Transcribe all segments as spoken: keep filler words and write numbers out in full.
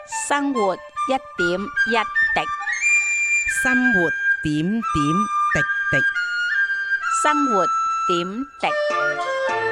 生活一點一滴， 生活點點滴滴。 生活點滴。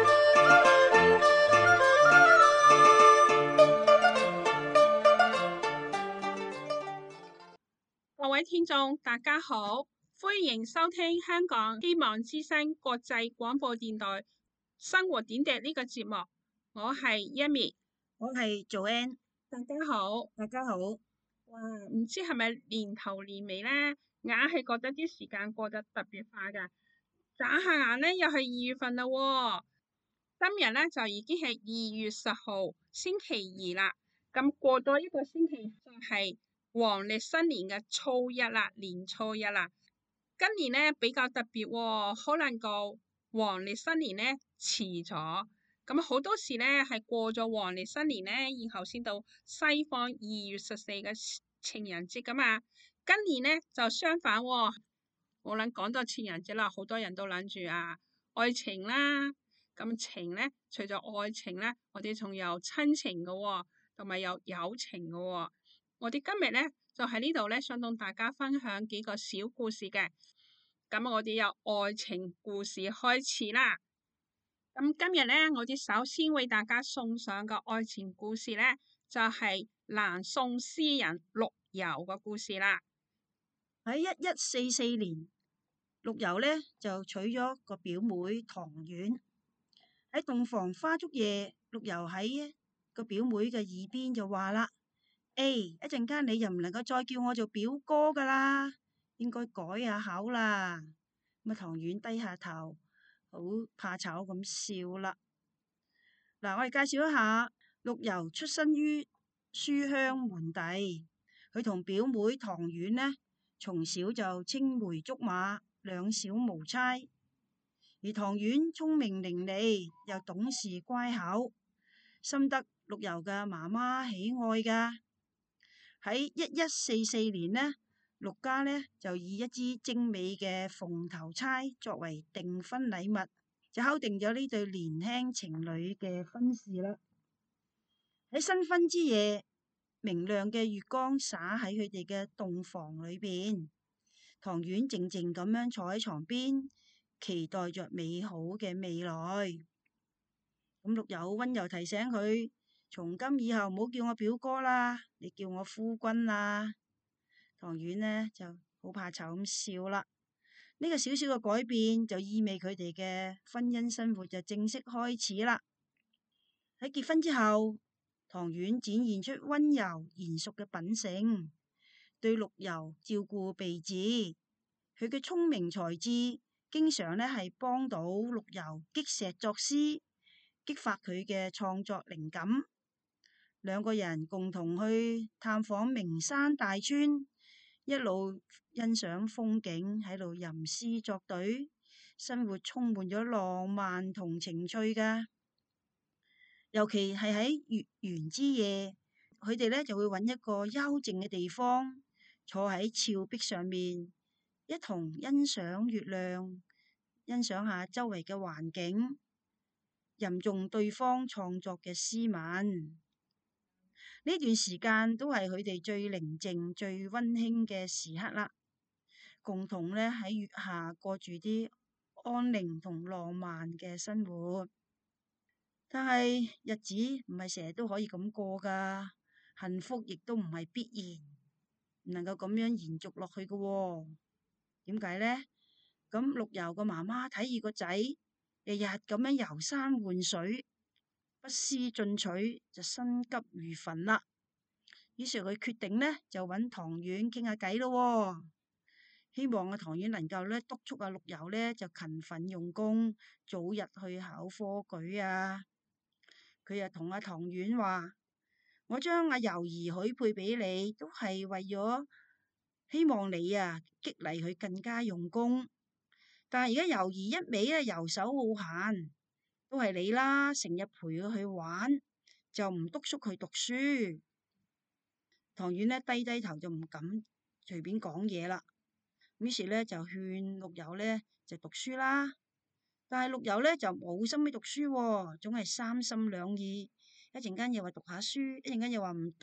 各位聽眾，大家好，歡迎收聽香港希望之聲國際廣播電台生活點滴呢個節目。我係 Yami， 我係 Joanne。 大家好， 大家好。 哇，唔知係咪年頭年尾呢？硬係覺得啲時間過得特別快噶。眨下眼呢，又係二月份啦喎。今日呢，就已經係二月十號星期二啦。咁過多一個星期就係黃曆新年嘅初一啦，年初一啦。今年呢比較特別喎，可能個黃曆新年呢遲咗。咁好多時呢係過咗黃曆新年呢，然後先到西方二月十四嘅情人節噶嘛。今年呢就相反喎。我諗講到情人節啦，好多人都諗住啊愛情啦。咁情呢，除咗愛情呢，我哋仲有親情噶喎，同埋有友情噶喎。我哋今日呢就喺呢度呢，想同大家分享幾個小故事嘅。咁我哋由愛情故事開始啦。咁今日呢，我哋首先為大家送上個愛情故事呢，就係南宋詩人陸游嘅故事啦。 喺一一四四年，陸游呢就娶咗個表妹唐婉。喺洞房花燭夜，陸游喺個表妹嘅耳邊就話啦：誒，一陣間你又唔能夠再叫我做表哥噶啦，應該改下口啦。咁啊，唐婉低下頭，好怕醜咁笑啦。嗱，我哋介紹一下，陸游出身於書香門第，佢同表妹唐婉呢，從小就青梅竹馬，兩小無猜。而唐婉聰明伶俐，又懂事乖巧，深得陸游嘅媽媽喜愛噶。喺一一四四年呢，陸家呢就以一支精美嘅鳳頭釵作為訂婚禮物，就敲定咗呢對年輕情侶嘅婚事啦。喺新婚之夜，明亮嘅月光灑喺佢哋嘅洞房裏邊，唐婉靜靜咁樣坐喺床邊，期待着美好嘅未來。咁陸游溫柔提醒佢：從今以後唔好叫我表哥啦，你叫我夫君啦。唐婉呢就好怕醜咁笑啦。呢、這個小小嘅改變就意味佢哋嘅婚姻生活就正式開始啦。喺結婚之後，唐婉展現出溫柔賢淑嘅品性，對陸游照顧備至。佢嘅聰明才智，經常呢係幫到陸游擊石作詩，激發佢嘅創作靈感。兩個人共同去探訪名山大川，一路欣賞風景，喺度吟詩作對，生活充滿咗浪漫同情趣噶。尤其係喺月圓之夜，佢哋呢就會揾一個幽靜嘅地方，坐喺峭壁上面，一同欣賞月亮，欣賞下周圍嘅環境，吟誦對方創作嘅詩文。呢段時間都係佢哋最寧靜、最溫馨嘅時刻啦。共同呢喺月下過住啲安寧同浪漫嘅生活。但係日子唔係成日都可以咁過噶，幸福亦都唔係必然，唔能夠咁樣延續落去噶喎。點解呢？咁陸游個媽媽睇住個仔日日咁樣遊山玩水，不思進取，就心急如焚啦。於是佢決定呢，就揾唐婉傾下偈咯。希望阿唐婉能夠咧督促阿陸游呢，就勤奮用功，早日去考科舉啊！佢又同阿唐婉話：我將阿游兒許配俾你，都係為咗希望你啊激勵佢更加用功。但係而家游兒一味啊游手好閒，都係你啦，成日陪佢去玩，就唔督促佢讀書。唐婉呢低低頭就唔敢隨便講嘢啦。於是呢，就勸陸游呢就讀書啦。但係陸游呢就冇心機讀書喎，總係三心兩意，一陣間又話讀下書，一陣間又話唔讀，不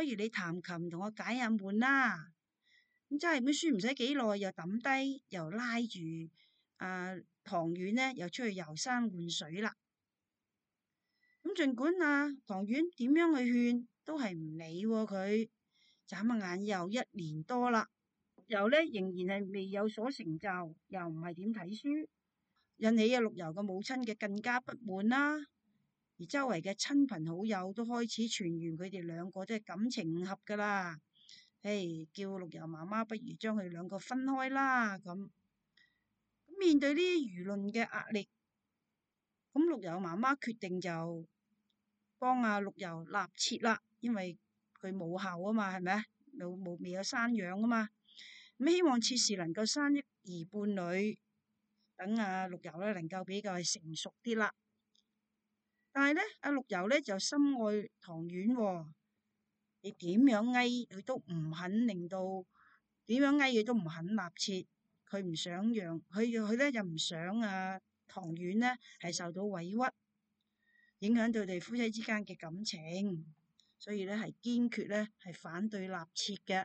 不如你彈琴同我解下悶啦。咁真係本書唔使幾耐，又抌低，又拉住啊唐婉呢，又出去遊山玩水啦。咁盡管啊唐婉點樣去勸，都係唔理佢。眨下眼又一年多啦，陸游呢仍然係未有所成就，又唔係點睇書，引起啊陸游嘅母親嘅更加不滿啦。而周圍嘅親朋好友都開始傳言佢哋兩個都係感情唔合噶啦。誒，叫陸游媽媽不如將佢哋兩個分開啦。咁面對呢啲輿論嘅壓力，咁陸游媽媽決定就幫阿陸游納妾啦，因為佢母后啊嘛，係咪啊？冇冇未有生養啊嘛，咁希望妾侍能夠生一兒半女，等阿陸游咧能夠比較成熟啲啦。但係咧，阿陸游咧就深愛唐婉喎，你點樣嗌佢都唔肯令到，點樣嗌佢都唔肯納妾，佢唔想讓佢佢咧又唔想啊唐婉咧係受到委屈，影響到佢哋夫妻之間嘅感情。所以咧係堅決咧係反對納妾嘅。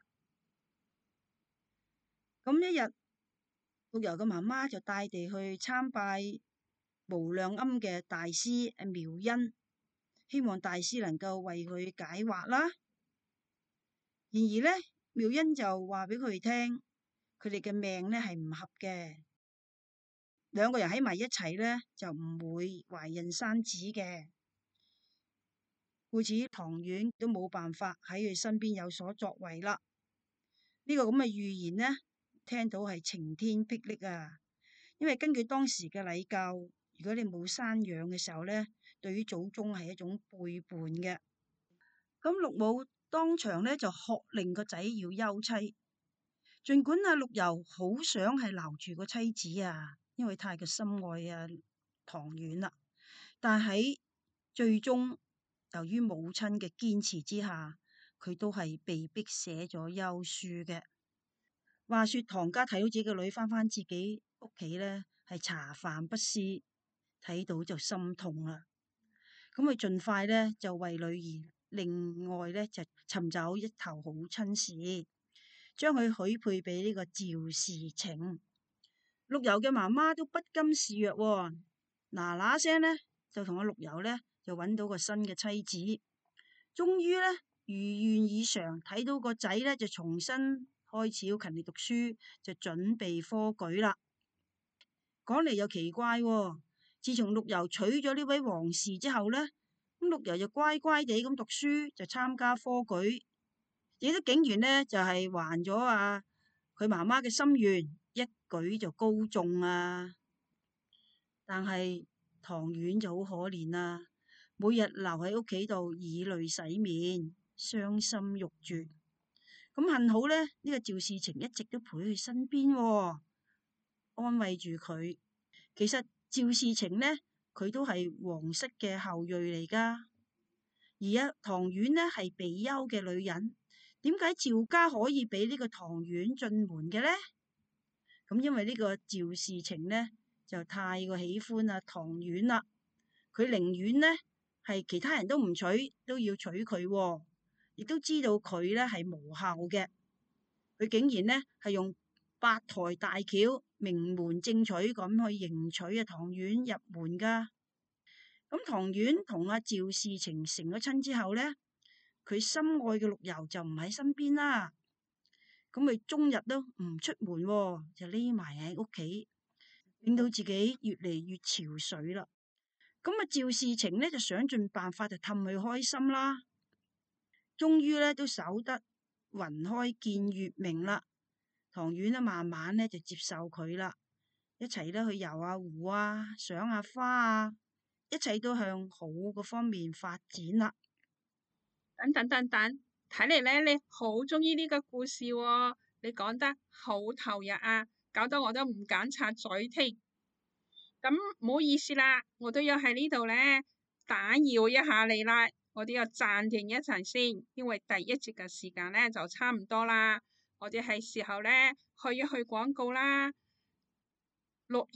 咁一日，陸游嘅媽媽就帶地去參拜無量庵嘅大師阿妙恩，希望大師能夠為佢解惑啦。然而咧，妙恩就話俾佢哋聽，佢哋嘅命咧係唔合嘅，兩個人喺埋一齊咧就唔會懷孕生子嘅。故此唐婉都冇辦法喺佢身邊有所作為啦。呢、這個咁嘅預言呢，聽到係晴天霹靂啊！因為根據當時嘅禮教，如果你冇生養嘅時候呢，對於祖宗係一種背叛嘅。咁陸母當場呢就喝令個仔要休妻，盡管阿陸游好想係留住個妻子啊，因為太過深愛啊唐婉啦，但喺最終，由於母親嘅堅持之下，佢都係被逼寫咗休書嘅。話說唐家睇到自己嘅女翻返自己屋企呢，係茶飯不思，睇到就心痛啦。咁佢盡快呢，就為女兒另外呢，就尋找一頭好親事，將佢許配俾呢個趙士澄。陸游嘅媽媽都不甘示弱，嗱嗱聲呢，就同阿陸游呢。就揾到個新嘅妻子，終於呢，如願以償，睇到個仔呢，就重新開始好勤力讀書，就準備科舉啦。講嚟又奇怪喎，自從陸游娶咗呢位皇氏之後呢，咁陸游就乖乖地咁讀書，就參加科舉，亦都竟然呢，就係還咗啊佢媽媽嘅心願，一舉就高中啊。但係唐婉就好可憐啊，每日留喺屋企度以淚洗面，傷心欲絕。咁幸好呢，呢、呢個趙士澄一直都陪佢身邊，安慰住佢。其實趙士澄呢，佢都係皇室嘅後裔嚟噶。而啊唐婉呢係比丘嘅女人，點解趙家可以俾呢個唐婉進門嘅呢？咁因為呢個趙士澄呢，就太過喜歡啊唐婉啦，佢寧願呢。係其他人都唔娶，都要娶佢，亦都知道佢呢係無效嘅。佢竟然呢係用八抬大轎，名門正娶咁去迎娶啊唐婉入門噶。咁唐婉同阿趙士澄成咗親之後呢，佢心愛嘅陸游就唔喺身邊啦。咁佢終日都唔出門，就匿埋喺屋企，令到自己越嚟越憔悴啦。咁啊，趙士澄呢就想盡辦法就氹佢開心啦，終於呢都守得雲開見月明啦。唐婉呢慢慢呢就接受佢啦，一齊呢去遊下湖啊，賞下花啊，一切都向好嗰方面發展啦。 等等等等，睇嚟呢你好中意呢個故事喎，你講得好投入啊，搞到我都唔敢插嘴添。咁唔好意思啦，我都要喺呢度呢打擾一下你啦，我都要暫停一陣先，因為第一節嘅時間呢就差唔多啦，我哋係時候呢去一去廣告啦。陸游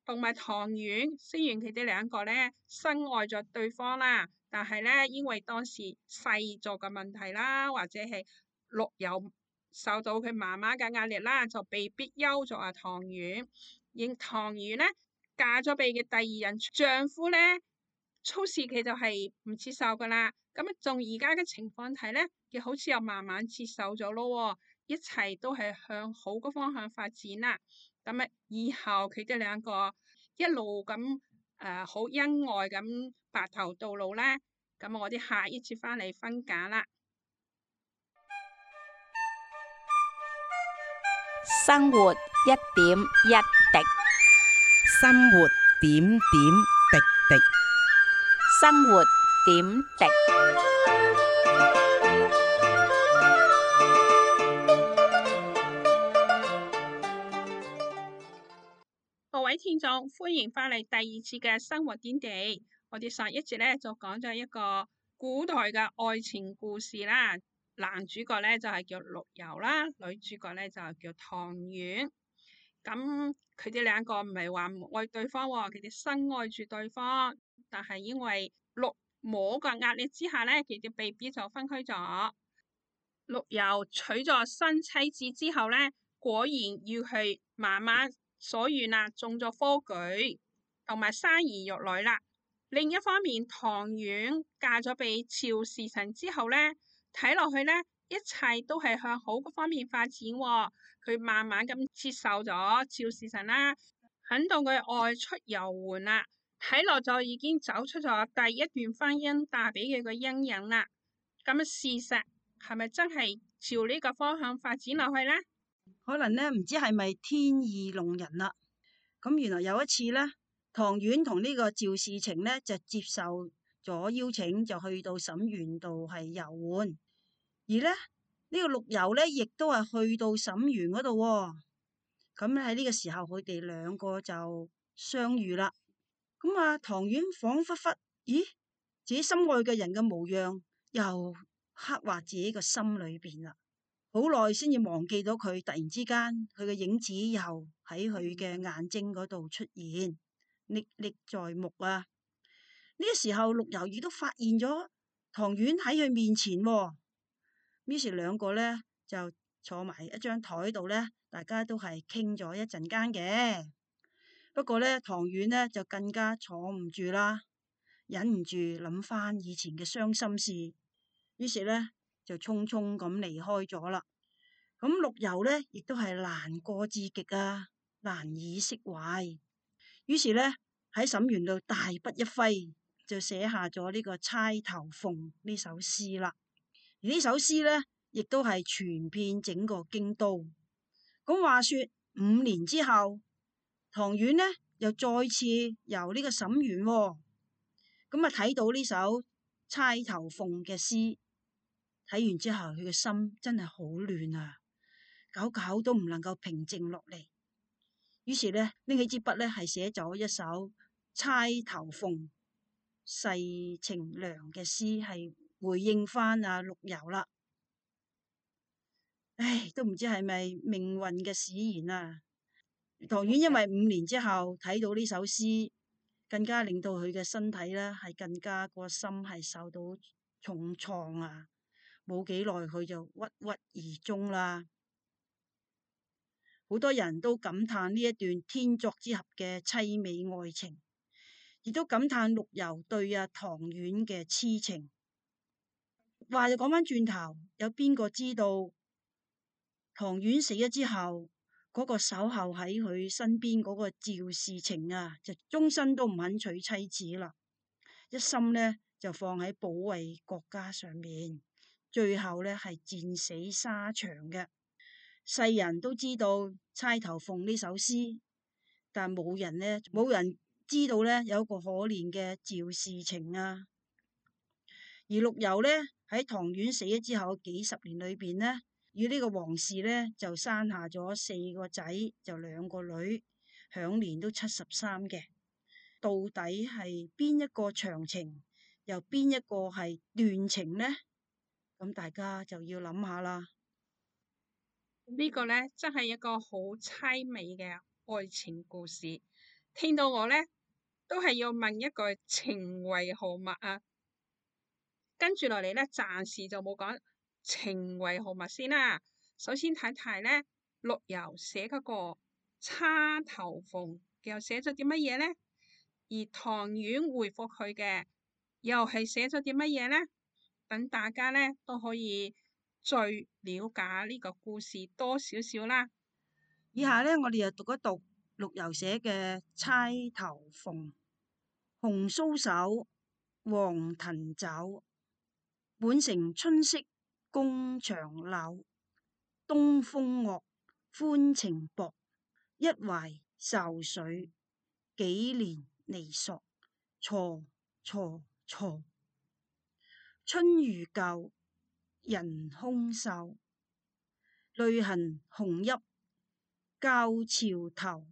同埋唐婉，雖然佢哋兩個咧深愛咗對方啦，但係咧因為當時細咗嘅問題啦，或者係陸游受到佢媽媽嘅壓力啦，就被逼休咗阿唐婉。而唐婉咧嫁咗俾嘅第二任丈夫咧，初時佢就係唔接受噶啦。咁啊，從而家嘅情況睇咧，佢好似又慢慢接受咗咯，一切都係向好嘅方向發展啦。咁啊，以後佢哋兩個一路咁誒好恩愛咁白頭到老咧。咁我哋下一次翻嚟分解啦。 生活一點一滴， 生活點點滴滴。 生活點滴。 各位聽眾，歡迎翻嚟第二次嘅生活點滴。我哋上一節咧就講咗一個古代嘅愛情故事啦。男主角咧就係叫陸游啦，女主角咧就係叫唐婉。咁佢哋兩個唔係話唔愛對方，佢哋深愛住對方，但係因為陸母嘅壓力之下咧，佢哋被逼就分開咗。陸游娶咗新妻子之後咧，果然要去媽媽所願啊，中咗科舉，同埋生兒育女啦。另一方面，唐婉嫁咗俾趙士臣之後咧，睇落去咧，一切都係向好嗰方面發展，哦。佢慢慢咁接受咗趙士臣啦，肯同佢外出遊玩啦。睇落就已經走出咗第一段婚姻帶俾佢嘅陰影啦。咁事實係咪真係朝呢個方向發展落去呢？ 可能咧唔知係咪天意弄人啦。咁原來有一次咧，唐婉同呢個趙士程咧就接受咗邀請，就去到沈園度係遊玩。而咧呢、呢個陸游咧亦都係去到沈園嗰度。咁喺呢個時候，佢哋兩個就相遇啦。咁啊，唐婉恍惚惚，咦，自己心愛嘅人嘅模樣又刻畫自己個心裏邊啦。好耐先至忘記到佢，突然之間佢嘅影子又喺佢嘅眼睛嗰度出現，歷歷在目啊！呢個時候，陸游亦都發現咗唐婉喺佢面前，於是兩個咧就坐埋一張台度咧，大家都係傾咗一陣間嘅。不過咧，唐婉咧就更加坐唔住啦，忍唔住諗翻以前嘅傷心事，於是咧就匆匆咁離開咗啦。咁陸游咧亦都係難過至極啊，難以釋懷。於是咧喺沈園度大筆一揮，就寫下咗呢個《釵頭鳳》呢首詩啦。而呢首詩咧，亦都係傳遍整個京都。咁話說五年之後，唐婉呢又再次由呢個沈園，咁啊睇到呢首《釵頭鳳》嘅詩，睇完之後佢嘅心真係好亂啊，久久都唔能夠平靜落嚟。於是咧拎起支筆咧，係寫咗一首《釵頭鳳》世情涼嘅詩，係回應翻阿陸游啦。唉，都唔知係咪命運嘅使然啊！唐婉因為五年之後睇到呢首詩，更加令到佢嘅身體咧係更加個心係受到重創啊！冇幾耐佢就鬱鬱而終啦。好多人都感嘆呢一段天作之合嘅淒美愛情，亦都感嘆陸游對阿唐婉嘅痴情。話就講翻轉頭，有邊個知道唐婉死咗之後，嗰個守候喺佢身邊嗰個趙士程啊，就終身都唔肯娶妻子啦，一心呢就放喺保衛國家上面，最後呢係戰死沙場嘅。世人都知道《釵頭鳳》呢首詩，但冇人呢，冇人知道呢有一個可憐嘅趙士程啊。而陸游呢，喺唐婉死咗之後幾十年裏邊呢，與呢個王氏呢就生下咗四個仔，就兩個女，享年都七十三嘅。到底係邊一個長情，又邊一個係斷情呢？咁大家就要諗下啦。 呢個呢，真係一個好淒美嘅愛情故事。 聽到我咧都係要問一句情為何物啊？跟住落嚟咧，暫時就冇講情為何物先啦。首先睇睇咧，陸游寫嗰個釵頭鳳又寫咗啲乜嘢咧？而唐婉回覆佢嘅又係寫咗啲乜嘢咧？等大家咧都可以再了解呢個故事多少少啦。 以下咧，我哋就讀一讀陸游寫嘅釵頭鳳。紅酥手，黃藤酒，滿城春色宮牆柳。東風惡，歡情薄，一懷愁緒，幾年離索。錯錯錯，春如舊，人空瘦，淚痕紅浥教潮頭。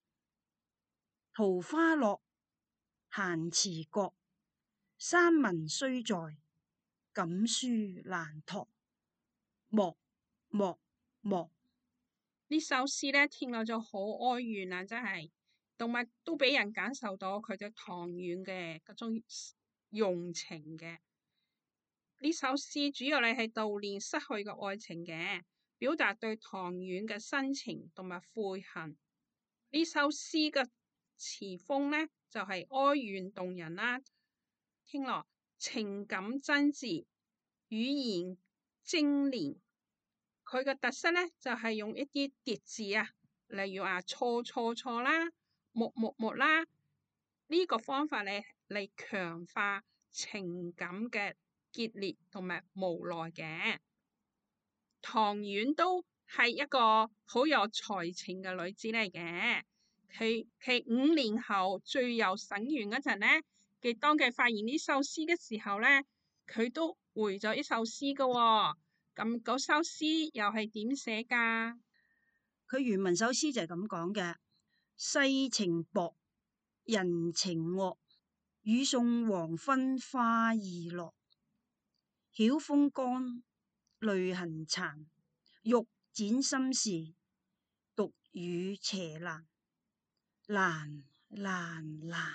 桃花落，閒池閣，山盟須在，錦書難託。莫莫莫， 呢首詩咧聽落就好哀怨啊！真係，同埋都俾人感受到佢對唐婉嘅嗰種用情嘅。呢首詩主要你係悼念失去嘅愛情嘅，表達對唐婉嘅深情同埋悔恨。呢首詩嘅詞風咧就係、是、哀怨動人啦，聽落情感真摯，語言精煉。佢嘅特色咧就係、是、用一啲疊字啊，例如話錯錯錯啦、莫莫莫啦，呢、這個方法咧嚟強化情感嘅激烈同埋無奈嘅。唐婉都係一個好有才情嘅女子嚟嘅。佢佢五年後最有沈園嗰陣咧，佢當佢發現呢首詩嘅時候咧，佢都回咗一首詩噶、哦。咁嗰首詩又係點寫噶？ 佢原文首詩就係咁講嘅：世情薄，人情惡，雨送黃昏花易落。曉風乾，淚痕殘，欲展心事，獨語斜難，難難難。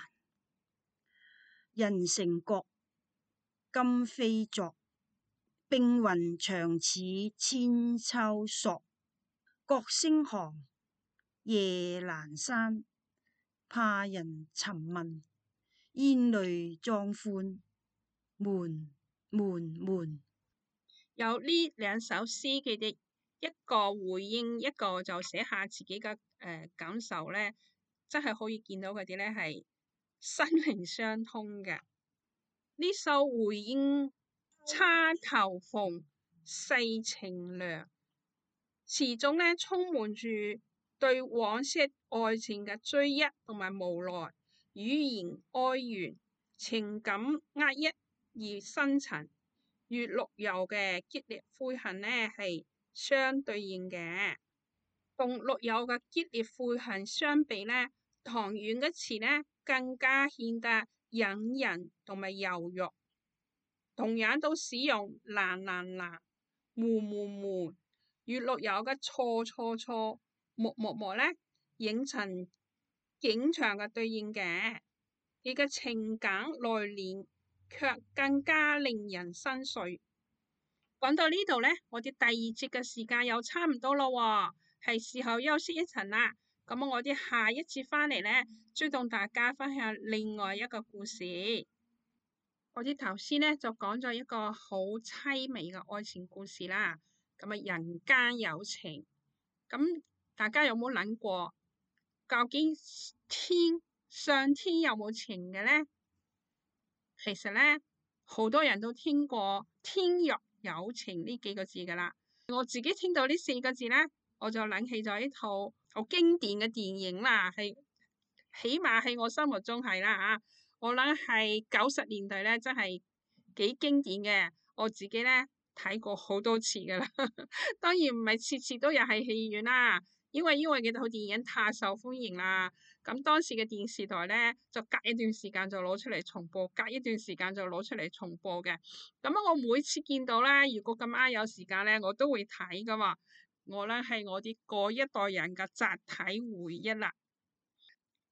人成國，今非昨，冰雲長似千秋索。角聲寒，夜闌珊，怕人尋問，煙淚壯寬，悶悶悶。 有呢兩首詩嘅啲一個回應，一個就寫下自己嘅誒、呃、感受咧，真係可以見到嗰啲咧係心靈相通嘅。呢首回應釵頭鳳，世情涼，詞中咧充滿住對往昔愛情嘅追憶同埋無奈，語言哀怨，情感壓抑而深沉，與陸游嘅激烈悔恨呢係相對應嘅。同陸游嘅激烈悔恨相比呢，唐婉嘅詞呢更加顯得隱忍同埋柔弱。同樣都使用難難難、悶悶悶，與陸游嘅錯錯錯、莫莫莫呢，形成景象嘅對應嘅。你嘅情感內斂，卻更加令人心碎。講到呢度呢，我哋第二節嘅時間又差唔多咯，係時候休息一陣啦。咁我哋下一節翻嚟呢，再同大家分享另外一個故事。我哋頭先咧就講咗一個好淒美嘅愛情故事啦，咁啊人間有情，咁大家有冇諗過，究竟天上天有冇情嘅咧？其實咧，好多人都聽過天若有情呢幾個字噶啦，我自己聽到呢四個字咧，我就諗起咗一套好經典嘅電影啦，係起碼喺我心目中係啦吓。我諗係九十年代咧，真係幾經典嘅。我自己咧睇過好多次噶啦，當然唔係次次都有喺戲院啦，因為因為幾套電影太受歡迎啦。咁當時嘅電視台咧，就隔一段時間就攞出嚟重播，隔一段時間就攞出嚟重播嘅。咁我每次見到啦，如果咁啱有時間咧，我都會睇噶嘛。我咧係我啲嗰一代人嘅集體回憶啦。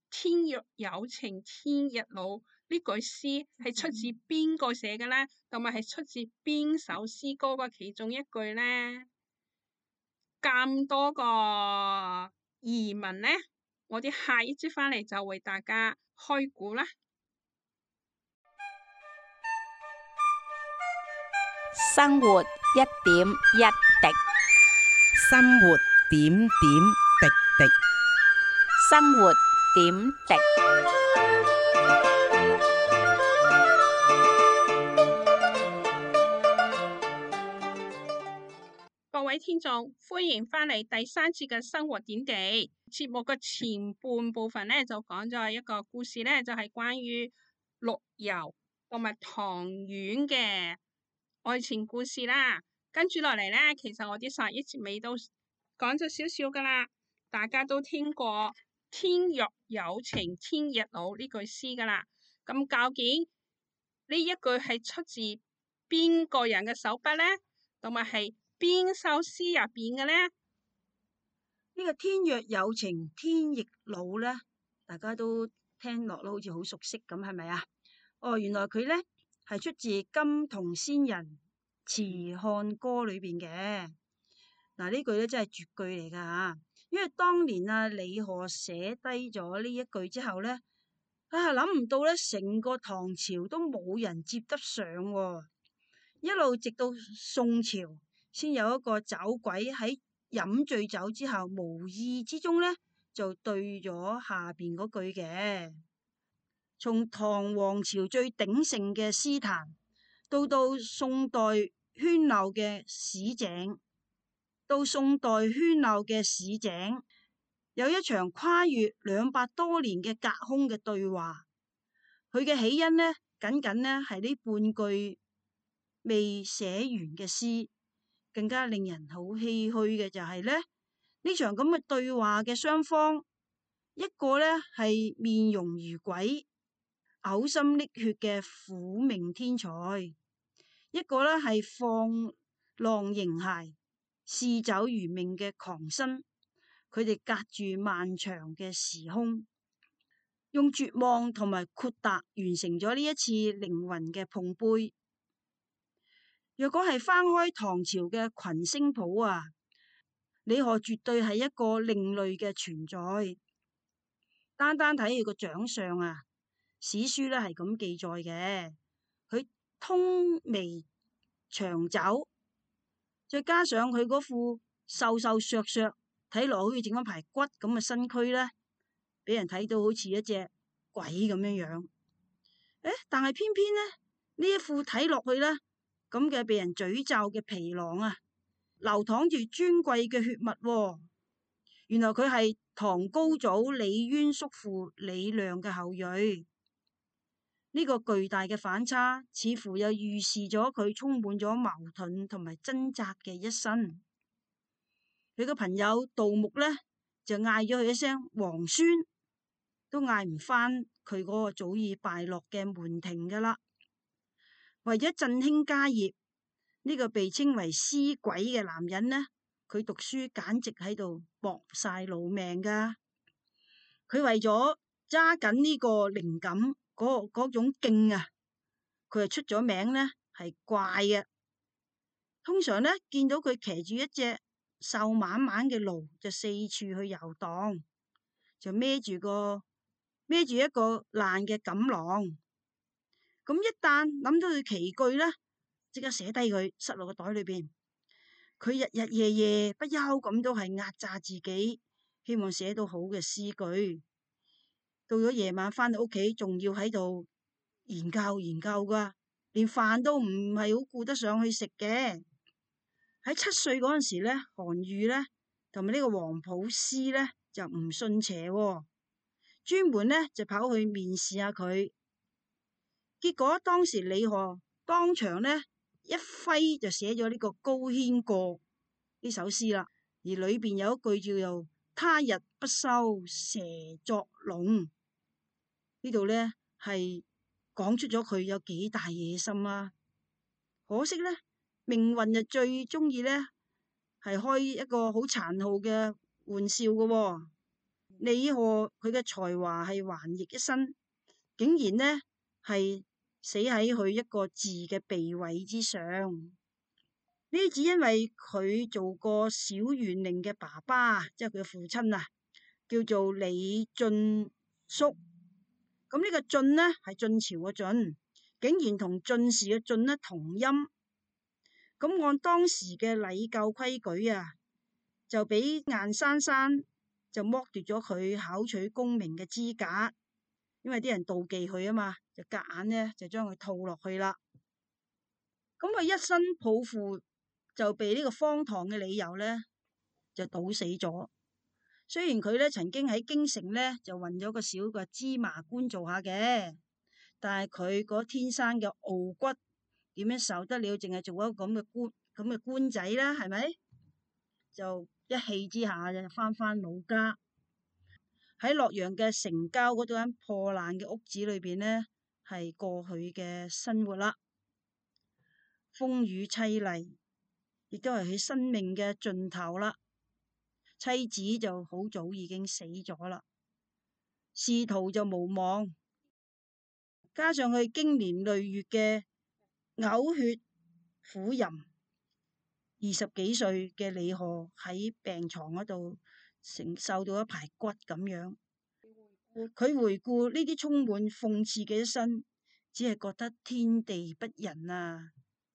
天若有情天亦老呢句詩係出自邊個寫嘅呢？同埋係出自邊首詩歌嘅其中一句呢？咁多個疑問呢，我哋下一節翻嚟就為大家開估啦。 生活一點一滴， 生活點點滴滴。 生活點滴。 各位聽眾，歡迎翻嚟第三節嘅生活點滴節目嘅前半部分呢，就講咗一個故事呢，就係關於陸游同埋唐婉嘅愛情故事啦。跟住落嚟呢，其實我啲上一節尾都講咗少少噶啦，大家都聽過天若有情天亦老呢句詩噶啦。咁究竟呢一句係出自邊個人嘅手筆呢？同埋係邊首詩入邊嘅呢？ 呢個天若有情天亦老呢，大家都聽落好似好熟悉咁，係咪啊？哦，原來佢呢係出自《金銅仙人辭漢歌》裏邊嘅。嗱，呢句咧真係絕句嚟噶吓，因為當年啊李賀寫低咗呢一句之後呢，啊諗唔到呢成個唐朝都冇人接得上，一路直到宋朝先有一個酒鬼喺飲醉酒之後無意之中呢就對咗下邊嗰句嘅。從唐王朝最鼎盛嘅詩壇，到到宋代喧鬧嘅市井，到宋代喧鬧嘅市井，有一場跨越兩百多年嘅隔空嘅對話。佢嘅起因呢，僅僅呢係呢半句未寫完嘅詩。更加令人好唏噓嘅就係呢，呢場咁嘅對話嘅雙方，一個呢係面容如鬼、嘔心瀝血嘅苦命天才，一個呢係放浪形骸、嗜酒如命嘅狂紳。佢哋隔住漫長嘅時空，用絕望同埋豁達完成咗呢一次靈魂嘅碰杯。若果係翻開唐朝嘅群星譜啊，李賀絕對係一個另類嘅存在。單單睇佢個長相啊，史書咧係咁記載嘅，佢通眉長肘，再加上佢嗰副瘦瘦削削，睇落好似整一排骨咁嘅身軀咧，俾人睇到好似一隻鬼咁樣樣。誒，但係偏偏咧呢一副睇落去咧，咁嘅被人詛咒嘅皮囊啊，流淌住尊貴嘅血脈喎。原來佢係唐高祖李淵叔父李亮嘅後裔。呢個巨大嘅反差，似乎又預示咗佢充滿咗矛盾同埋掙扎嘅一生。佢個朋友杜牧呢，就嗌咗佢一聲皇孫，都嗌唔翻佢嗰個早已敗落嘅門庭噶啦。為咗振興家業，呢個被稱為詩鬼嘅男人呢，佢讀書簡直喺度搏晒老命噶。佢為咗揸緊呢個靈感，嗰嗰種勁啊，佢係出咗名呢係怪嘅。通常呢，見到佢騎住一隻瘦蜢蜢嘅驢，就四處去遊蕩，就孭住個孭住一個爛嘅錦囊。咁一旦諗到佢奇句呢，即刻寫低佢，塞落個袋裏邊。佢日日夜夜不休咁都係壓榨自己，希望寫到好嘅詩句。到咗夜晚翻到屋企，仲要喺度研究研究噶，連飯都唔係好顧得上去食嘅。喺七歲嗰陣時咧，韓愈呢，同埋呢個皇甫詩呢，就唔信邪，專門呢，就跑去面試下佢。結果當時李賀當場呢，一揮就寫咗呢個《高軒過》呢首詩啦，而裏邊有一句叫做他日不修蛇作龍，呢度呢，係講出咗佢有幾大野心啦。可惜呢，命運就最中意呢，係開一個好殘酷嘅玩笑嘅。 李賀佢嘅才華係橫溢一身，竟然呢係死喺佢一個字嘅避諱之上。呢只因為佢做過小縣令嘅爸爸，即係佢嘅父親啊，叫做李晉肅。咁呢個晉呢係晉朝嘅晉，竟然同進士嘅進呢同音。咁按當時嘅禮教規矩啊，就俾硬生生就剝奪咗佢考取功名嘅資格，因為啲人妒忌佢啊嘛，就夾硬呢就將佢套落去啦。咁佢一生抱負就被呢個荒唐嘅理由呢就堵死咗。雖然佢呢曾經喺京城呢就混咗個小嘅芝麻官做下嘅，但係佢嗰天生嘅傲骨點樣受得了？淨係做一個咁嘅官咁嘅官仔啦，係咪？就一氣之下就翻返老家，喺洛陽嘅城郊嗰間破爛嘅屋子裏邊呢，係過佢嘅生活啦。風雨凄厲，亦都係佢生命嘅盡頭啦。妻子就好早已經死咗啦，仕途就無望，加上佢經年累月嘅嘔血苦吟，二十幾歲嘅李賀喺病床嗰度承受到一排骨咁樣。佢回顧呢啲充滿諷刺嘅一生，只係覺得天地不仁啊！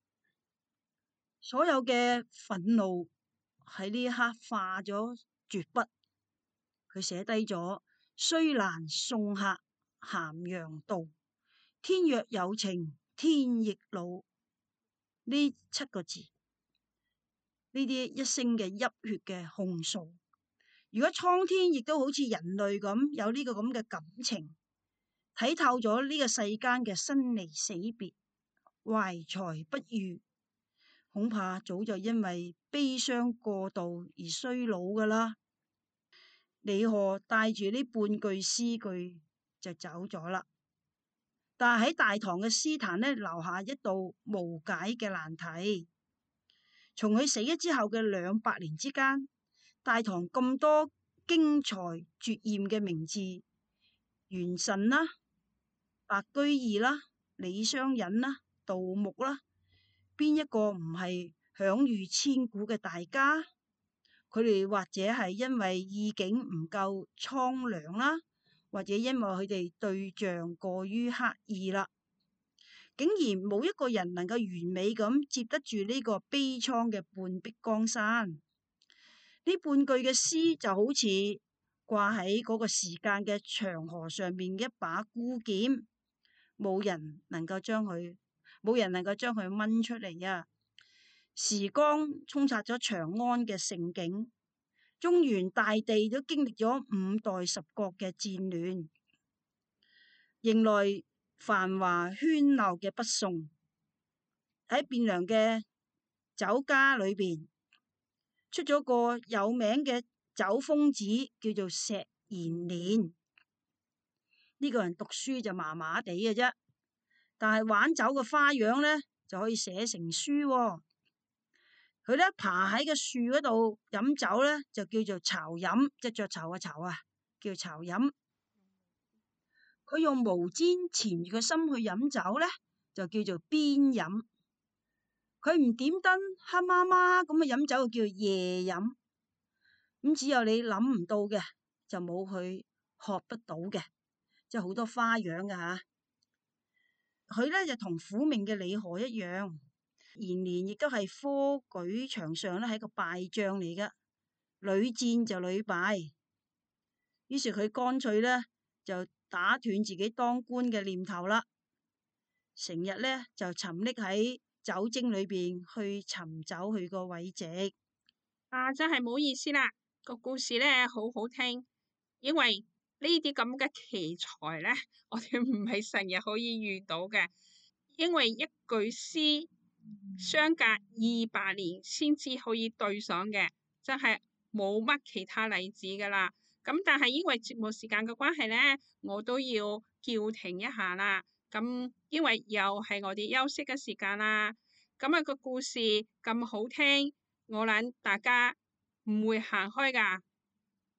所有嘅憤怒喺呢一刻化咗絕筆，佢寫低咗雖難送客咸陽道，天若有情天亦老呢七個字，呢啲一聲嘅泣血嘅控訴。如果蒼天亦都好似人類咁有呢個咁嘅感情，睇透咗呢個世間嘅生離死別、懷才不遇，恐怕早就因為悲傷過度而衰老噶啦。李賀帶住呢半句詩句就走咗啦，但係喺大唐嘅詩壇呢，留下一道無解嘅難題。從佢死咗之後嘅兩百年之間，大唐咁多經才絕艷嘅名字，元慎啦、白居易啦、李商隱啦、杜牧啦，邊一個唔係享譽千古嘅大家？佢哋或者係因為意境唔夠蒼涼啦，或者因為佢哋對象過於刻意啦，竟然冇一個人能夠完美咁接得住呢個悲愴嘅半壁江山。呢半句嘅詩就好似掛喺嗰個時間嘅長河上面嘅一把孤劍，冇人能夠將佢，冇人能夠將佢掹出嚟啊！時光沖刷咗長安嘅盛景，中原大地都經歷咗五代十國嘅戰亂，迎來繁華喧鬧嘅北宋。喺汴梁嘅酒家裏邊，出咗個有名嘅酒瘋子，叫做石延年。呢個人讀書就麻麻地嘅啫，但係玩酒嘅花樣呢，就可以寫成書喎。佢咧爬喺個樹嗰度飲酒呢，就叫做巢飲，即係雀巢嘅巢啊，叫巢飲。佢用毛氈纏住個心去飲酒呢，就叫做邊飲。佢唔點燈，黑麻麻咁嘅飲酒就叫做夜飲。咁只有你諗唔到嘅，就冇佢學得到嘅，即係好多花樣㗎吓。佢呢就同苦命嘅李賀一樣。延年亦都係科舉場上咧係一個敗將嚟噶，屢戰就屢敗，於是佢乾脆咧就打斷自己當官嘅念頭啦，成日咧就沉溺喺酒精裏邊去尋找佢個位置。 啊，真係唔好意思啦，個故事咧好好聽，因為呢啲咁嘅奇才咧，我哋唔係成日可以遇到嘅，因為一句詩相隔二百年先至可以對上嘅，真係冇乜其他例子噶啦。咁但係因為節目時間嘅關係咧，我都要叫停一下啦。咁因為又係我哋休息嘅時間啦。咁啊個故事咁好聽，我諗大家唔會行開噶。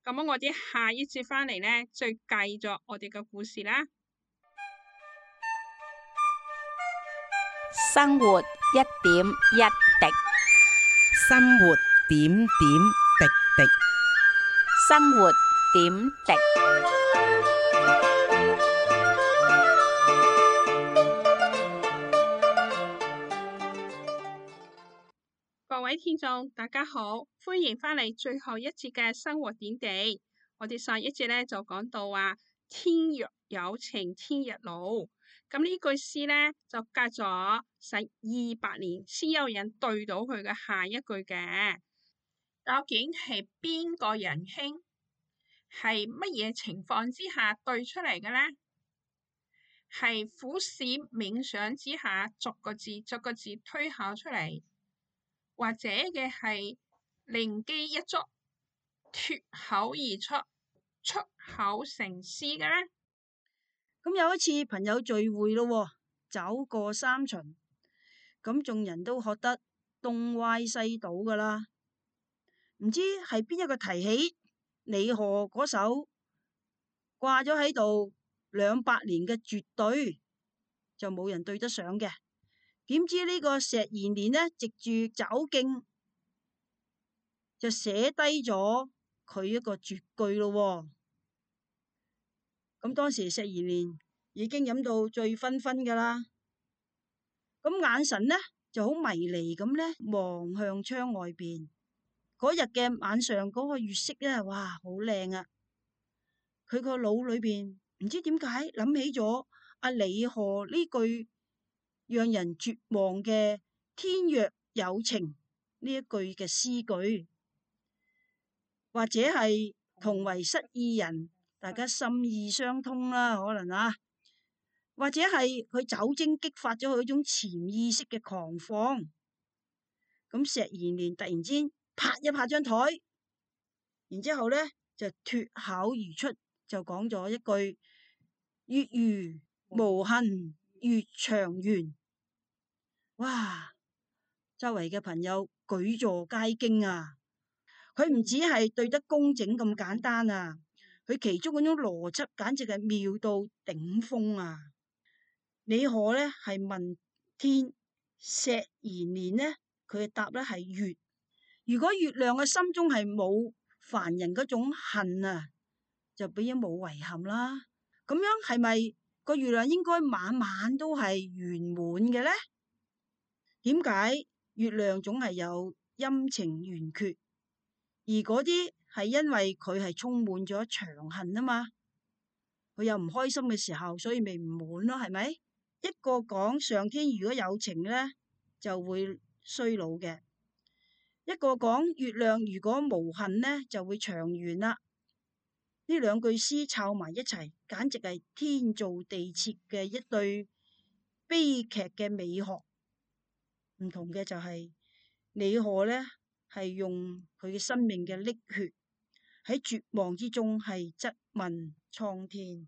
咁我哋下一節翻嚟呢，再繼續我哋嘅故事啦。 生活一點一滴， 生活點點滴滴。 生活點滴。 各位聽眾，大家好，歡迎翻嚟最後一節嘅生活點滴。我哋上一節咧就講到話，天若有情天亦老。咁呢句詩咧就隔咗成二百年先有人對到佢嘅下一句嘅。究竟係邊個仁兄？係乜嘢情況之下對出嚟嘅呢？係苦思冥想之下逐個字逐個字推敲出嚟，或者嘅係靈機一觸脫口而出出口成詩嘅呢？ 咁有一次朋友聚會咯，走過三巡，咁眾人都學得東歪西倒噶啦。唔知係邊一個提起李賀嗰首掛咗喺度兩百年嘅絕對，就冇人對得上嘅。點知呢個石延年呢，藉住走徑就寫低咗佢一個絕句咯。咁當時石延年已經飲到醉醺醺噶啦，咁眼神呢就好迷離咁呢望向窗外邊。嗰日嘅晚上嗰個月色咧，哇，好靚啊！佢個腦裏邊唔知點解諗起咗阿李賀呢句讓人絕望嘅天若有情呢一句嘅詩句，或者係同為失意人，大家心意相通啦，可能啊，或者係佢酒精激發咗佢一種潛意識嘅狂放。咁石延年突然間拍一拍張台，然之後咧就脫口而出，就講咗一句：月如無痕月長圓。哇！周圍嘅朋友舉座皆驚啊！佢唔止係對得工整咁簡單啊，佢其中嗰種邏輯簡直係妙到頂峰啊！李賀咧係問天，石延年呢佢嘅答咧係月。如果月亮嘅心中係冇凡人嗰種恨啊，就比較冇遺憾啦。咁樣係咪個月亮應該晚晚都係圓滿嘅呢？點解月亮總係有陰晴圓缺？而嗰啲係因為佢係充滿咗長恨啊嘛，佢有唔開心嘅時候，所以咪唔滿咯，係咪？一個講上天如果有情呢，就會衰老嘅。一個講月亮如果無恨呢，就會長圓啦。呢兩句詩湊埋一齊，簡直係天造地設嘅一對悲劇嘅美學。唔同嘅就係、是、李賀呢係用佢嘅生命嘅瀝血，喺絕望之中係質問蒼天，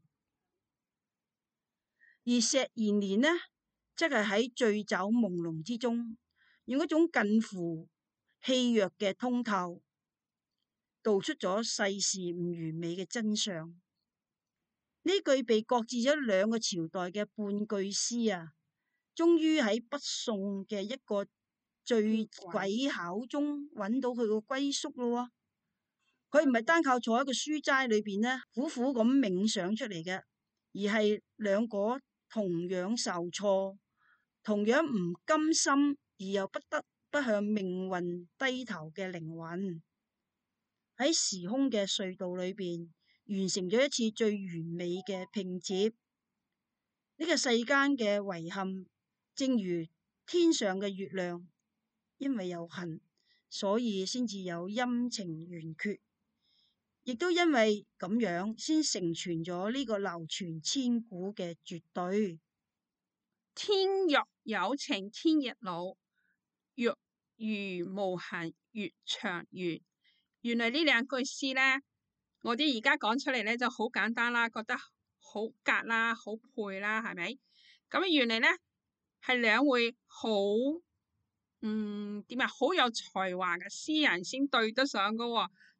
而石延年呢，則係喺醉酒朦朧之中，用一種近乎氣弱嘅通透，道出咗世事唔完美嘅真相。呢句被擱置咗兩個朝代嘅半句詩啊，終於喺北宋嘅一個醉鬼考中揾到佢個歸宿咯。佢唔係單靠坐喺個書齋裏邊呢，苦苦咁冥想出嚟嘅，而係兩個同樣受挫、同樣唔甘心而又不得不向命運低頭嘅靈魂，喺時空嘅隧道裏邊完成咗一次最完美嘅拼接。呢個世間嘅遺憾，正如天上嘅月亮，因為有恨，所以先至有陰晴圓缺，亦都因為咁樣先成全咗呢個流傳千古嘅絕對。 天若有情天亦老，月如無痕月長圓。原來呢兩句詩呢，我哋而家講出嚟呢就好簡單啦，覺得好夾啦，好配啦，係咪？咁原來呢係兩位好嗯點啊，好有才華嘅詩人先對得上噶喎。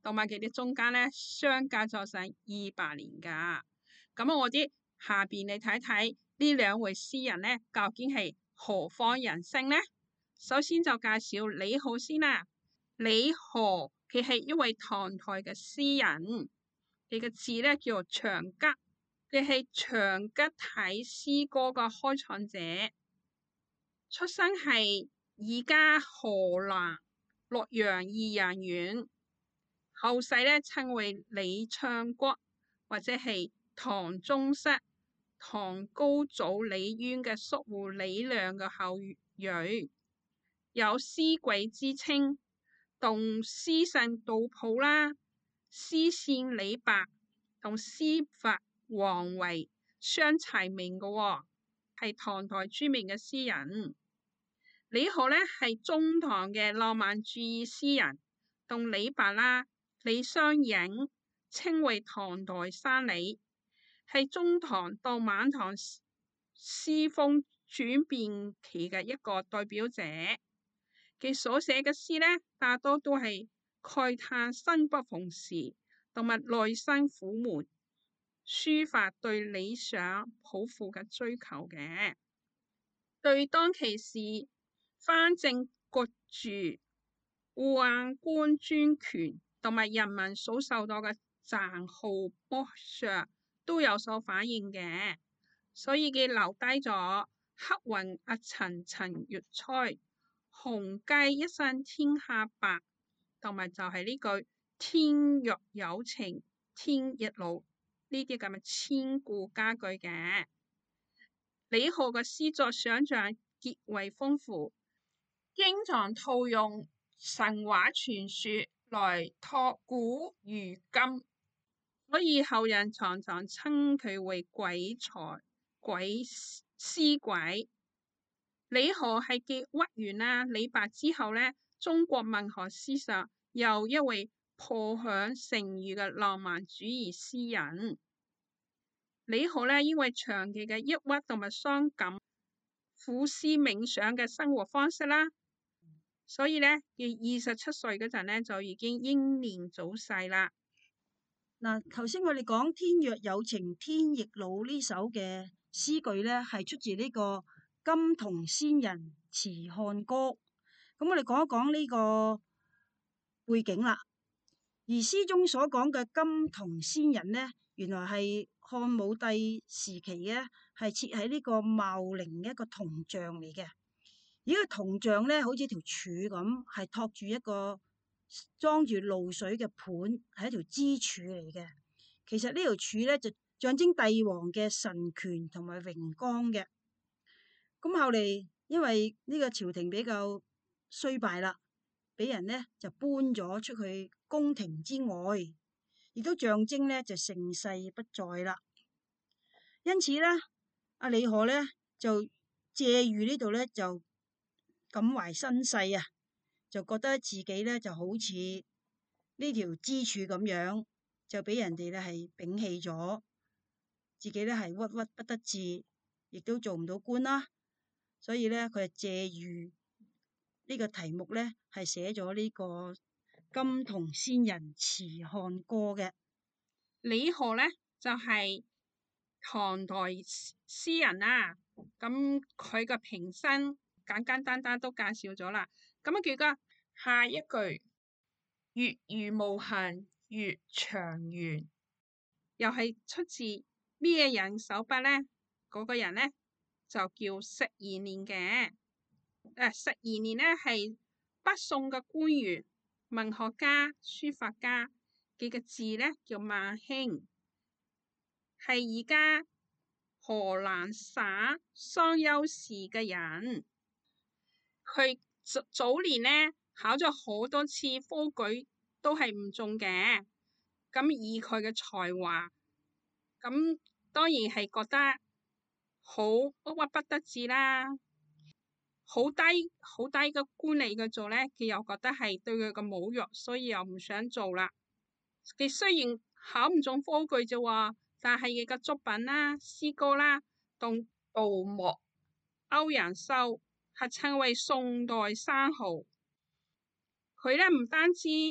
同埋佢哋中間咧相隔咗成二百年噶。咁我啲下邊你睇睇呢兩位詩人咧，究竟係何方人姓呢？首先就介紹李浩先啦。李浩佢係一位唐代嘅詩人，佢嘅字咧叫做長吉，佢係長吉體詩歌嘅開創者，出生係而家河南洛陽宜陽縣，後世咧稱為李昌國或者係唐宗室、唐高祖李淵嘅叔父李亮嘅後裔，有詩鬼之稱，同詩聖杜甫啦、詩仙李白同詩佛王維相齊名嘅喎，係唐代著名嘅詩人。李浩咧係中唐嘅浪漫主義詩人，同李白啦、李商隱稱為唐代三李，係中唐到晚唐詩風轉變期嘅一個代表者。佢所寫嘅詩咧，大多都係慨嘆生不逢時，同埋內心苦悶，抒發對理想抱負嘅追求嘅，對當其時藩鎮割據、宦官專權同埋人民所受到嘅殘酷剝削都有所反映嘅，所以佢留低咗黑雲壓層層月翠，紅雞一身天下白，同埋就係呢句天若有情天亦老呢啲咁嘅千古佳句嘅。李浩嘅詩作想象極為豐富，經常套用神話傳說來託古喻今，所以後人常常稱佢為鬼才、鬼詩鬼。李浩係繼屈原啦、李白之後咧，中國文學史上又一位頗享盛譽嘅浪漫主義詩人。李浩咧，因為長期嘅抑鬱同埋傷感，苦思冥想嘅生活方式啦，所以咧，佢二十七歲嗰陣咧就已經英年早逝啦。 嗱，頭先我哋講天若有情天亦老呢首嘅詩句咧，係出自呢個金銅仙人辭漢歌。咁我哋講一講呢個背景啦。而詩中所講嘅金銅仙人咧，原來係漢武帝時期咧，係設喺呢個茂陵嘅一個銅像嚟嘅。而個銅像咧，好似條柱咁，係托住一個裝住露水嘅盤，係一條支柱嚟嘅。其實呢條柱咧就象徵帝王嘅神權同埋榮光嘅。咁後嚟因為呢個朝廷比較衰敗啦，俾人咧就搬咗出去宮廷之外，亦都象徵咧就盛世不再啦。因此咧，阿李賀咧就借喻呢度咧就感懷身世啊，就覺得自己咧就好似呢條支柱咁樣，就俾人哋咧係摒棄咗，自己咧係鬱鬱不得志，亦都做唔到官啦。所以咧，佢係借喻呢個題目咧，係寫咗呢個金銅仙人辭漢歌嘅。 李賀咧就係、是、唐代詩人啦，咁佢嘅平生簡簡單單都介紹咗啦。咁啊，佢個下一句月如無痕月長圓，又係出自咩人手筆咧？嗰、那個人咧就叫釋延年嘅。誒，釋延年咧係北宋嘅官員、文學家、書法家，佢嘅字咧叫萬興，係而家河南省商丘市嘅人。佢早早年咧考咗好多次科舉都係唔中嘅，咁以佢嘅才華，咁當然係覺得好鬱鬱不得志啦。好低好低嘅官嚟嘅做咧，佢又覺得係對佢嘅侮辱，所以又唔想做啦。佢雖然考唔中科舉啫喎，但係佢嘅作品啦、詩歌啦，同杜牧、歐陽修係稱為宋代三豪。佢咧唔單止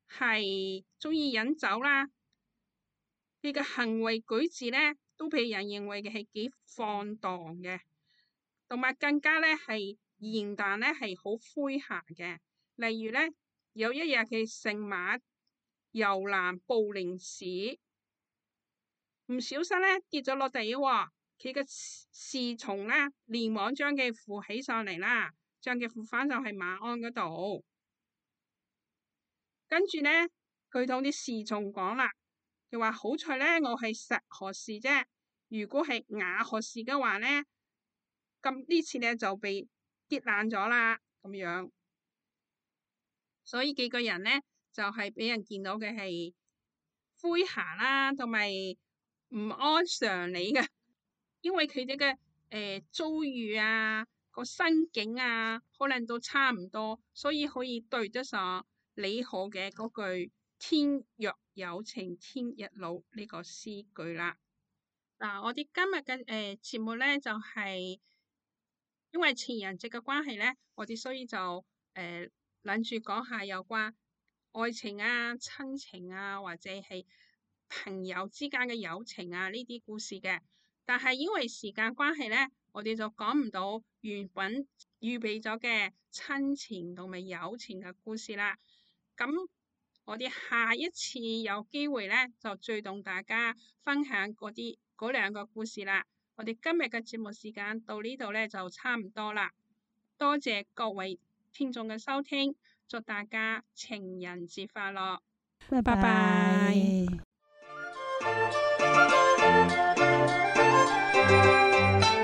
係鍾意飲酒啦，佢嘅行為舉止咧都被人認為嘅係幾放蕩嘅，同埋更加咧係言談咧係好詼諧嘅。例如咧，有一日佢乘馬遊覽步靈寺，唔小心咧跌咗落地喎，佢嘅侍從咧連忙將佢扶起上嚟啦，將佢扶翻上去馬鞍嗰度。跟住咧，佢同啲侍從講啦，佢話好彩咧，我係實學士啫。如果係啞學士嘅話咧，咁呢次咧就被跌爛咗啦，咁樣。所以幾個人咧就係、是、俾人見到嘅係詼諧啦，同埋唔按常理嘅，因為佢哋嘅誒遭遇啊、個心境啊，可能都差唔多，所以可以對得上李賀嘅嗰句天若有情天亦老呢個詩句啦。嗱，我哋今日嘅誒節目咧就係、是、因為情人節嘅關係咧，我哋所以就誒諗住講下有關愛情啊、親情啊，或者係朋友之間嘅友情啊呢啲故事嘅。但係因為時間關係咧，我哋就講唔到原本預備咗嘅親情同埋友情嘅故事啦。咁我哋下一次有機會咧，就再同大家分享嗰啲嗰兩個故事啦。我哋今日嘅節目時間到呢度咧就差唔多啦。多謝各位聽眾嘅收聽，祝大家情人節快樂， 拜拜。